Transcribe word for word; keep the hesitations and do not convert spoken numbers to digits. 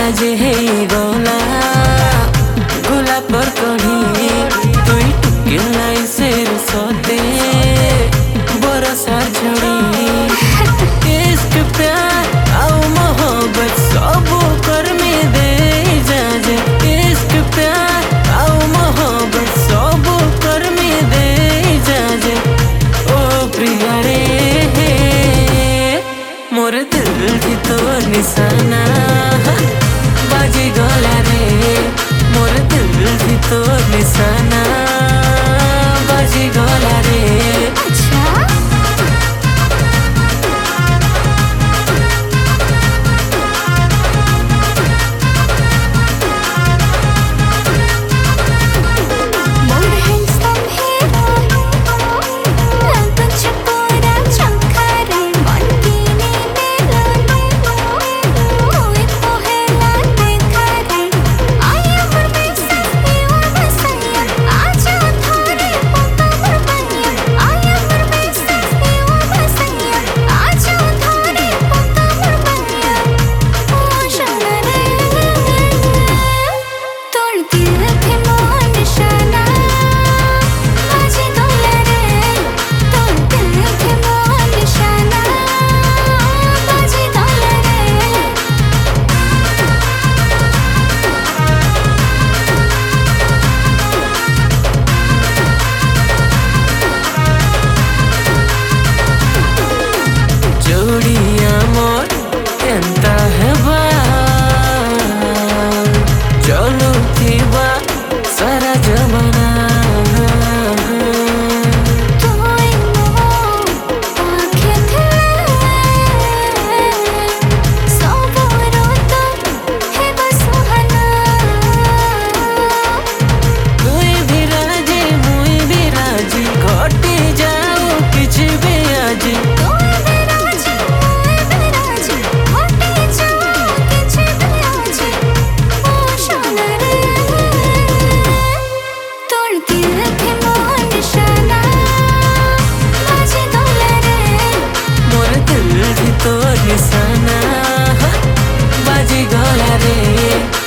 जे हे गोला गोला पर कढ़ी तुई टुके लाई शेर सोते बरसार झड़ी इश्क प्यार आओ मोहब्बत सब कर में दे जाजे इश्क प्यार आओ मोहब्बत सब कर में दे जाजे ओ प्रिया रे मोर दिल की तो निशाना बाजी गला रे मोर दिल की तो निशाना बाजी गला रे। जोड़िया मोर केंता हेबा चलो थीबा सारा जमाना तो निशाना बाजी गला रे।